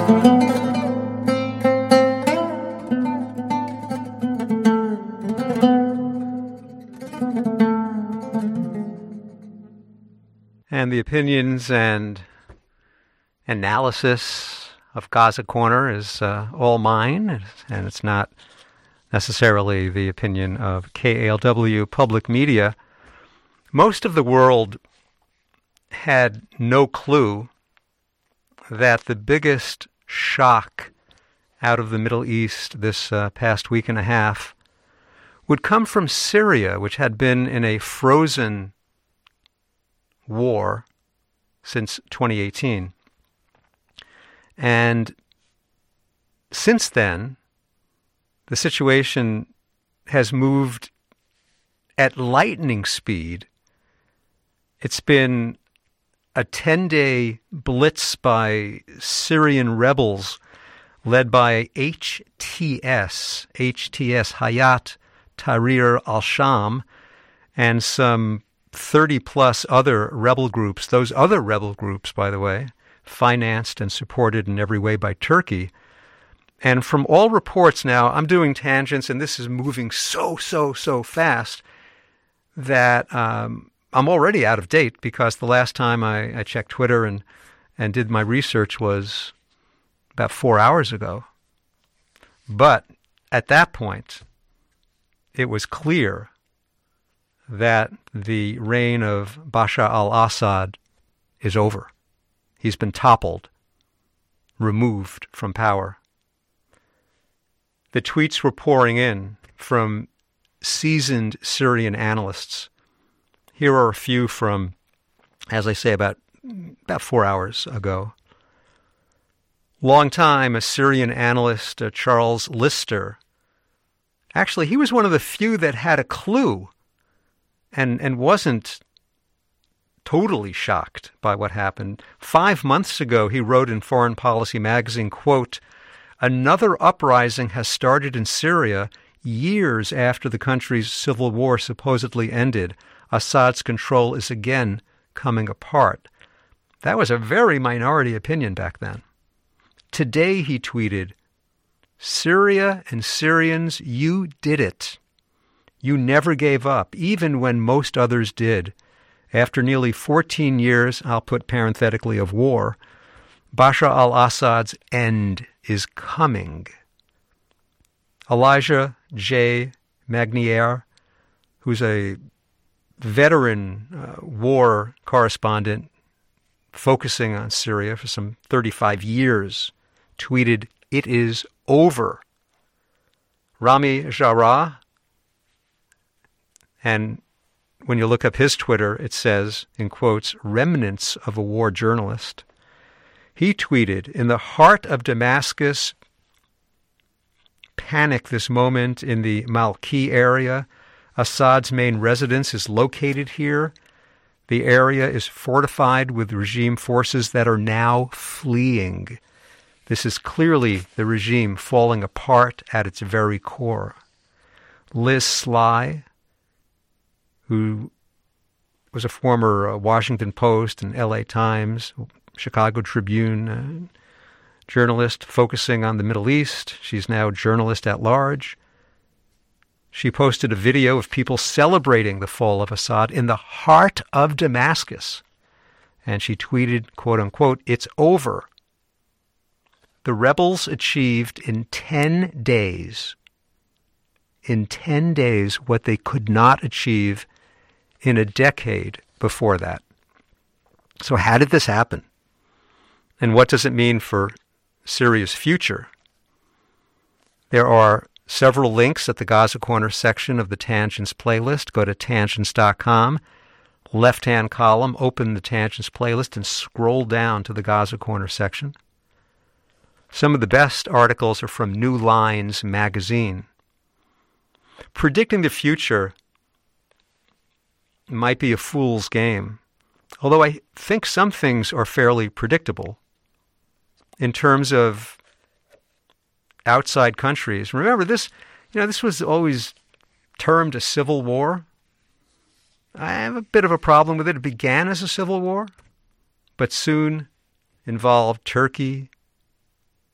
And the opinions and analysis of Gaza Corner is all mine, and it's not necessarily the opinion of KALW Public Media. Most of the world had no clue that the biggest shock out of the Middle East this past week and a half would come from Syria, which had been in a frozen war since 2018. And since then, the situation has moved at lightning speed. It's been a 10-day blitz by Syrian rebels led by HTS Hayat Tahrir al-Sham, and some 30-plus other rebel groups. Those other rebel groups, by the way, financed and supported in every way by Turkey. And from all reports now, I'm doing tangents, and this is moving so fast that I'm already out of date, because the last time I checked Twitter and did my research was about 4 hours ago. But at that point, it was clear that the reign of Bashar al-Assad is over. He's been toppled, removed from power. The tweets were pouring in from seasoned Syrian analysts. Here are a few from, as I say, about 4 hours ago. Long time, a Syrian analyst, Charles Lister. Actually, he was one of the few that had a clue and wasn't totally shocked by what happened. 5 months ago, he wrote in Foreign Policy magazine, quote, "Another uprising has started in Syria years after the country's civil war supposedly ended. Assad's control is again coming apart." That was a very minority opinion back then. Today, he tweeted, "Syria and Syrians, you did it. You never gave up, even when most others did. After nearly 14 years, I'll put parenthetically, of war, Bashar al-Assad's end is coming." Elijah J. Magnier, who's a veteran war correspondent focusing on Syria for some 35 years, tweeted, "It is over." Rami Jarrah, and when you look up his Twitter, it says, in quotes, "remnants of a war journalist." He tweeted, "In the heart of Damascus, panic this moment in the Malki area. Assad's main residence is located here. The area is fortified with regime forces that are now fleeing. This is clearly the regime falling apart at its very core." Liz Sly, who was a former Washington Post and LA Times, Chicago Tribune journalist focusing on the Middle East. She's now a journalist at large. She posted a video of people celebrating the fall of Assad in the heart of Damascus. And she tweeted, quote unquote, "It's over. The rebels achieved in 10 days what they could not achieve in a decade before that." So how did this happen? And what does it mean for Syria's future? There are several links at the Gaza Corner section of the Tangents playlist. Go to tangents.com, left-hand column, open the Tangents playlist, and scroll down to the Gaza Corner section. Some of the best articles are from New Lines magazine. Predicting the future might be a fool's game, although I think some things are fairly predictable in terms of outside countries. Remember, this was always termed a civil war. I have a bit of a problem with it. It began as a civil war, but soon involved Turkey,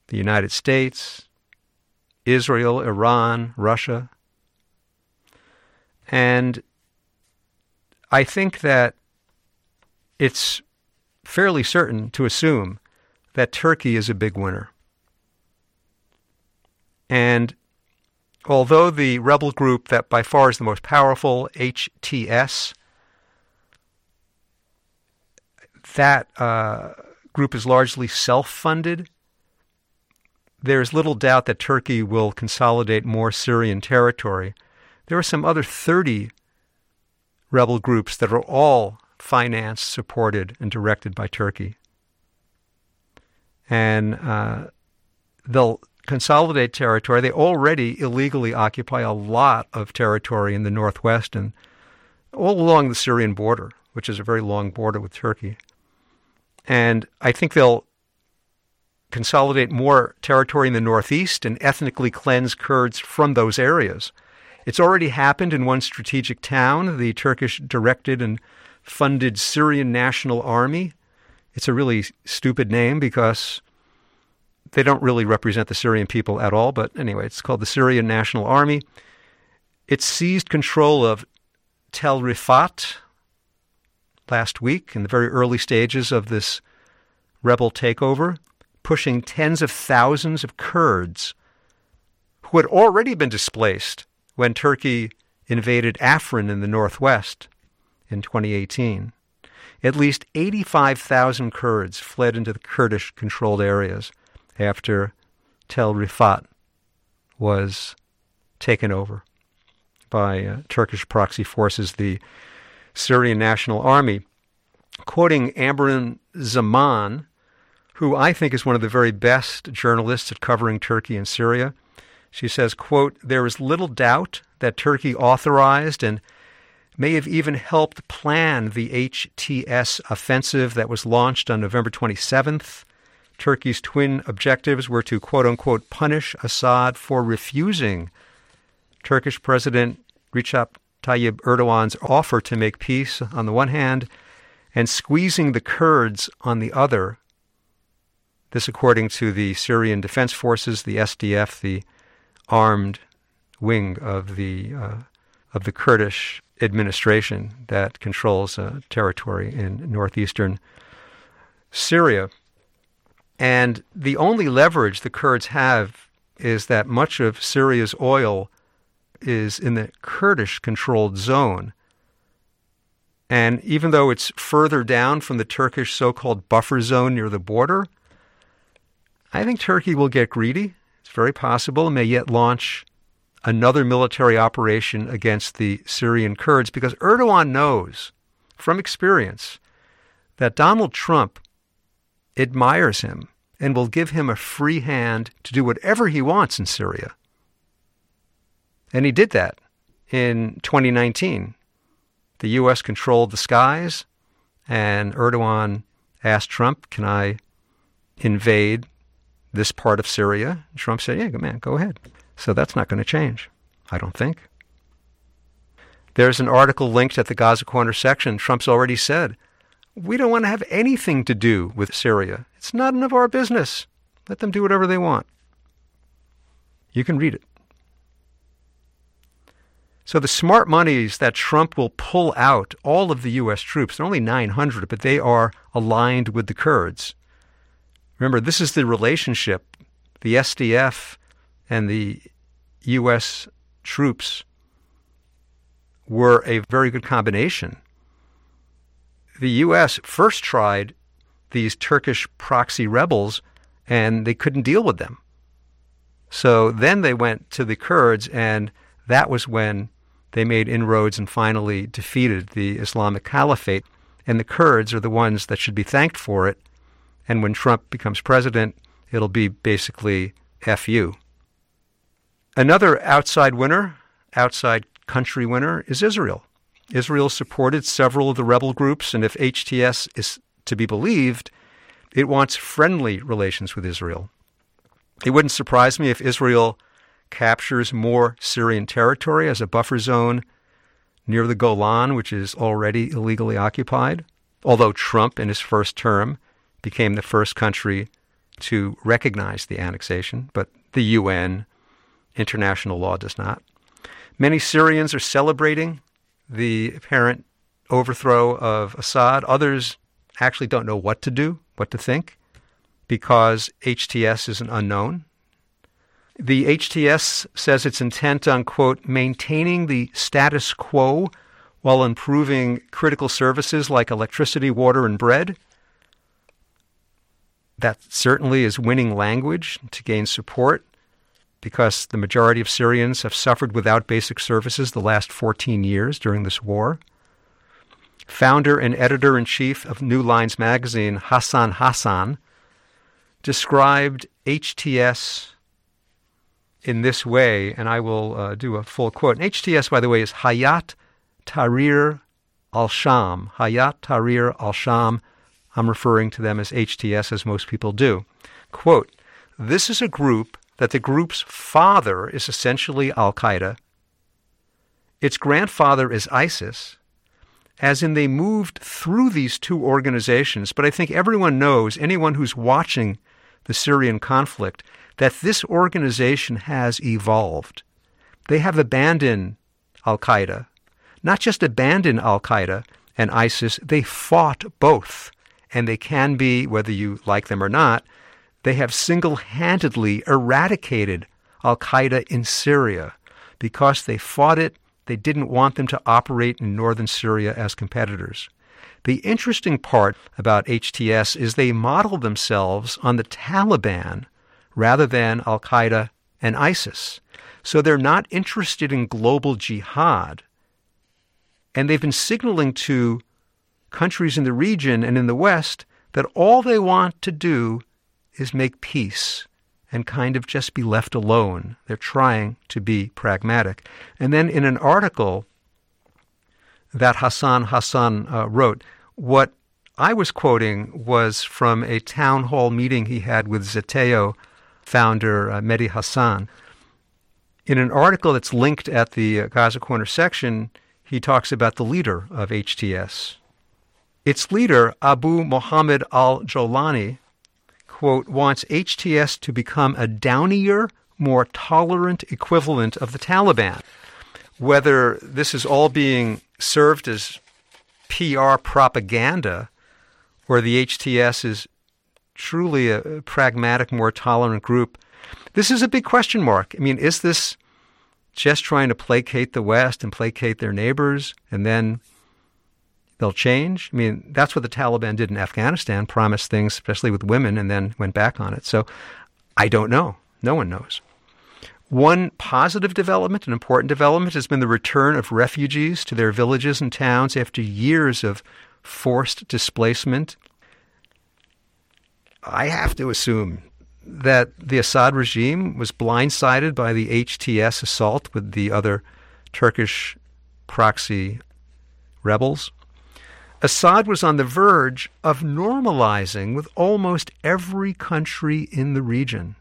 the United States, Israel, Iran, Russia. And I think that it's fairly certain to assume that Turkey is a big winner. And although the rebel group that by far is the most powerful, HTS, that group is largely self-funded, there's little doubt that Turkey will consolidate more Syrian territory. There are some other 30 rebel groups that are all financed, supported, and directed by Turkey. And they'll consolidate territory. They already illegally occupy a lot of territory in the northwest and all along the Syrian border, which is a very long border with Turkey. And I think they'll consolidate more territory in the northeast and ethnically cleanse Kurds from those areas. It's already happened in one strategic town, the Turkish-directed and funded Syrian National Army. It's a really stupid name because they don't really represent the Syrian people at all, but anyway, it's called the Syrian National Army. It seized control of Tel Rifat last week in the very early stages of this rebel takeover, pushing tens of thousands of Kurds who had already been displaced when Turkey invaded Afrin in the northwest in 2018. At least 85,000 Kurds fled into the Kurdish-controlled areas after Tel Rifat was taken over by Turkish proxy forces, the Syrian National Army. Quoting Amberin Zaman, who I think is one of the very best journalists at covering Turkey and Syria, she says, quote, "There is little doubt that Turkey authorized and may have even helped plan the HTS offensive that was launched on November 27th. Turkey's twin objectives were to, quote-unquote, punish Assad for refusing Turkish President Recep Tayyip Erdogan's offer to make peace on the one hand and squeezing the Kurds on the other. This according to the Syrian Defense Forces, the SDF, the armed wing of the Kurdish administration that controls territory in northeastern Syria. And the only leverage the Kurds have is that much of Syria's oil is in the Kurdish-controlled zone. And even though it's further down from the Turkish so-called buffer zone near the border, I think Turkey will get greedy. It's very possible and may yet launch another military operation against the Syrian Kurds because Erdogan knows from experience that Donald Trump admires him and will give him a free hand to do whatever he wants in Syria. And he did that in 2019. The U.S. controlled the skies, and Erdogan asked Trump, can I invade this part of Syria? And Trump said, yeah, man, go ahead. So that's not going to change, I don't think. There's an article linked at the Gaza Corner section. Trump's already said, we don't want to have anything to do with Syria. It's not none of our business. Let them do whatever they want. You can read it. So the smart monies that Trump will pull out all of the U.S. troops, they're only 900, but they are aligned with the Kurds. Remember, this is the relationship. The SDF and the U.S. troops were a very good combination. The U.S. first tried these Turkish proxy rebels, and they couldn't deal with them. So then they went to the Kurds, and that was when they made inroads and finally defeated the Islamic Caliphate. And the Kurds are the ones that should be thanked for it. And when Trump becomes president, it'll be basically F you. Another outside winner, outside country winner, is Israel. Israel supported several of the rebel groups, and if HTS is to be believed, it wants friendly relations with Israel. It wouldn't surprise me if Israel captures more Syrian territory as a buffer zone near the Golan, which is already illegally occupied, although Trump in his first term became the first country to recognize the annexation, but the UN, international law does not. Many Syrians are celebrating the apparent overthrow of Assad. Others actually don't know what to do, what to think, because HTS is an unknown. The HTS says it's intent on, quote, maintaining the status quo while improving critical services like electricity, water, and bread. That certainly is winning language to gain support, because the majority of Syrians have suffered without basic services the last 14 years during this war. Founder and editor-in-chief of New Lines magazine, Hassan Hassan, described HTS in this way, and I will do a full quote. And HTS, by the way, is Hayat Tahrir al-Sham. Hayat Tahrir al-Sham. I'm referring to them as HTS, as most people do. Quote, this is a group that the group's father is essentially Al-Qaeda. Its grandfather is ISIS, as in they moved through these two organizations. But I think everyone knows, anyone who's watching the Syrian conflict, that this organization has evolved. They have abandoned Al-Qaeda. Not just abandoned Al-Qaeda and ISIS, they fought both. And they can be, whether you like them or not, they have single-handedly eradicated Al-Qaeda in Syria. Because they fought it, they didn't want them to operate in northern Syria as competitors. The interesting part about HTS is they model themselves on the Taliban rather than Al-Qaeda and ISIS. So they're not interested in global jihad. And they've been signaling to countries in the region and in the West that all they want to do is make peace and kind of just be left alone. They're trying to be pragmatic. And then in an article that Hassan Hassan wrote, what I was quoting was from a town hall meeting he had with Zeteo founder Mehdi Hassan. In an article that's linked at the Gaza Corner section, he talks about the leader of HTS. Its leader, Abu Mohammed al-Jolani, quote, wants HTS to become a downier, more tolerant equivalent of the Taliban. Whether this is all being served as PR propaganda or the HTS is truly a pragmatic, more tolerant group, this is a big question mark. I mean, is this just trying to placate the West and placate their neighbors and then they'll change? I mean, that's what the Taliban did in Afghanistan, promised things, especially with women, and then went back on it. So I don't know. No one knows. One positive development, an important development, has been the return of refugees to their villages and towns after years of forced displacement. I have to assume that the Assad regime was blindsided by the HTS assault with the other Turkish proxy rebels. Assad was on the verge of normalizing with almost every country in the region.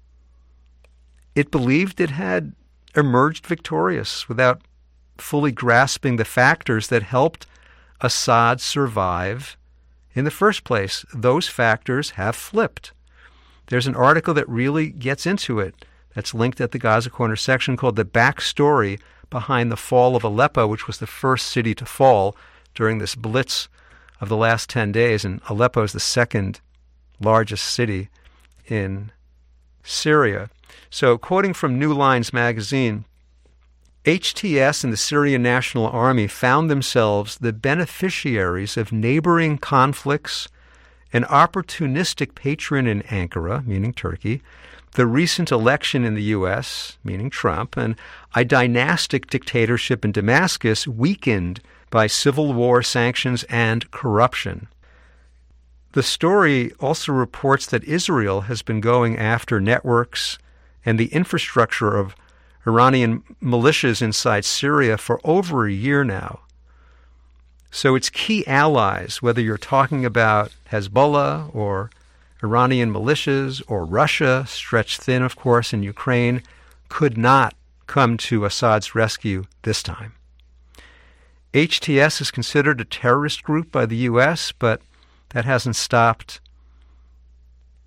It believed it had emerged victorious without fully grasping the factors that helped Assad survive in the first place. Those factors have flipped. There's an article that really gets into it that's linked at the Gaza Corner section called The Backstory Behind the Fall of Aleppo, which was the first city to fall during this blitz of the last 10 days. And Aleppo is the second largest city in Syria. So, quoting from New Lines magazine, HTS and the Syrian National Army found themselves the beneficiaries of neighboring conflicts, an opportunistic patron in Ankara, meaning Turkey, the recent election in the U.S., meaning Trump, and a dynastic dictatorship in Damascus weakened by civil war sanctions and corruption. The story also reports that Israel has been going after networks and the infrastructure of Iranian militias inside Syria for over a year now. So its key allies, whether you're talking about Hezbollah or Iranian militias or Russia, stretched thin, of course, in Ukraine, could not come to Assad's rescue this time. HTS is considered a terrorist group by the U.S., but that hasn't stopped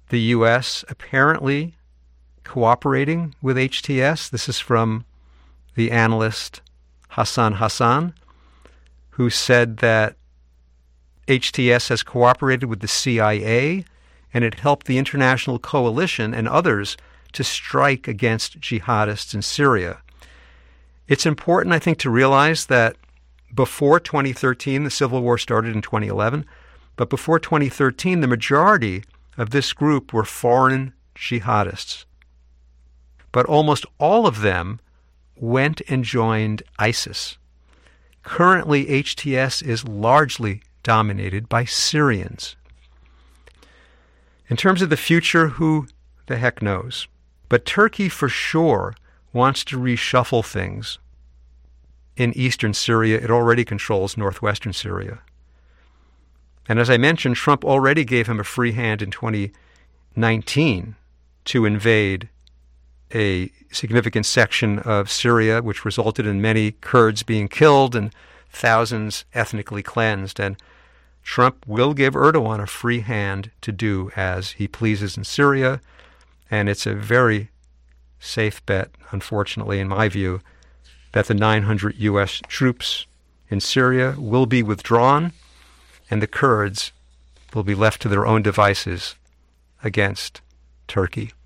the U.S. apparently cooperating with HTS. This is from the analyst Hassan Hassan, who said that HTS has cooperated with the CIA and it helped the international coalition and others to strike against jihadists in Syria. It's important, I think, to realize that before 2013, the civil war started in 2011, but before 2013, the majority of this group were foreign jihadists. But almost all of them went and joined ISIS. Currently, HTS is largely dominated by Syrians. In terms of the future, who the heck knows? But Turkey for sure wants to reshuffle things. In eastern Syria, it already controls northwestern Syria. And as I mentioned, Trump already gave him a free hand in 2019 to invade a significant section of Syria, which resulted in many Kurds being killed and thousands ethnically cleansed. And Trump will give Erdogan a free hand to do as he pleases in Syria. And it's a very safe bet, unfortunately, in my view, that the 900 U.S. troops in Syria will be withdrawn and the Kurds will be left to their own devices against Turkey.